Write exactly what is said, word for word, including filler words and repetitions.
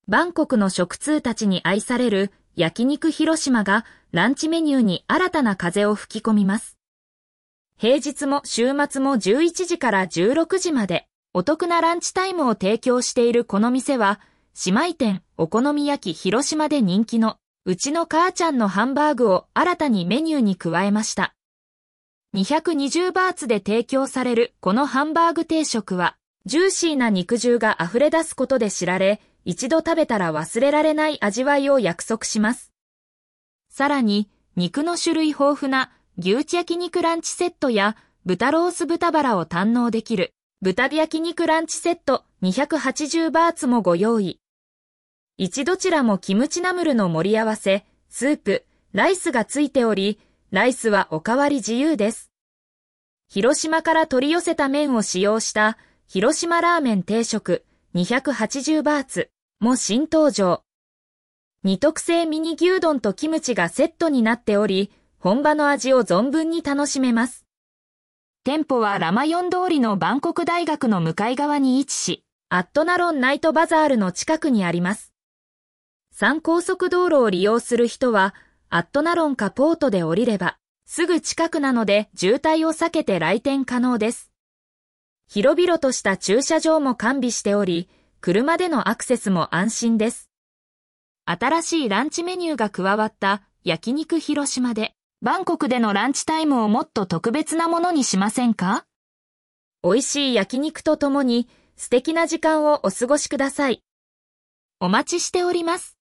バンコクの食通たちに愛される焼肉広島がランチメニューに新たな風を吹き込みます。平日も週末もじゅういちじからじゅうろくじまでお得なランチタイムを提供しているこの店は、姉妹店お好み焼き広島で人気のうちの母ちゃんのハンバーグを新たにメニューに加えました。にひゃくにじゅうバーツで提供されるこのハンバーグ定食は、ジューシーな肉汁が溢れ出すことで知られ、一度食べたら忘れられない味わいを約束します。さらに、肉の種類豊富な牛焼肉ランチセットや豚ロース豚バラを堪能できる豚焼肉ランチセットにひゃくはちじゅうバーツもご用意。一どちらもキムチナムルの盛り合わせ、スープ、ライスがついており、ライスはおかわり自由です。広島から取り寄せた麺を使用した広島ラーメン定食にひゃくはちじゅうバーツも新登場。二特製ミニ牛丼とキムチがセットになっており、本場の味を存分に楽しめます。店舗はラマヨン通りのバンコク大学の向かい側に位置し、アットナロンナイトバザールの近くにあります。三高速道路を利用する人は、アットナロンかポートで降りれば、すぐ近くなので渋滞を避けて来店可能です。広々とした駐車場も完備しており、車でのアクセスも安心です。新しいランチメニューが加わった焼肉広島で、バンコクでのランチタイムをもっと特別なものにしませんか？美味しい焼肉とともに素敵な時間をお過ごしください。お待ちしております。